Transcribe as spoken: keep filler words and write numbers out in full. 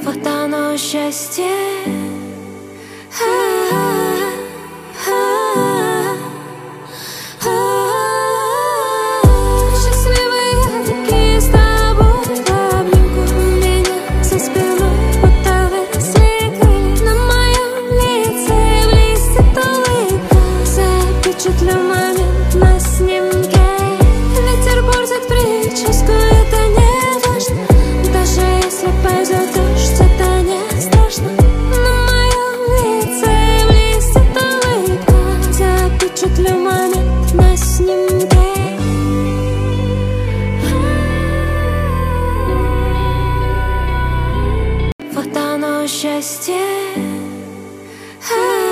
Вот оно счастье. Счастливые такие с тобой в обнимку у меня за спиной, будто выросли крылья. На моем лице блестит улыбка, запечатлю момент на снимке. Ветер портит прическу, это не важно. Даже если пойдет дождь, это не страшно. На моем лице блестит улыбка, запечатлю момент на снимке. Вот оно счастье.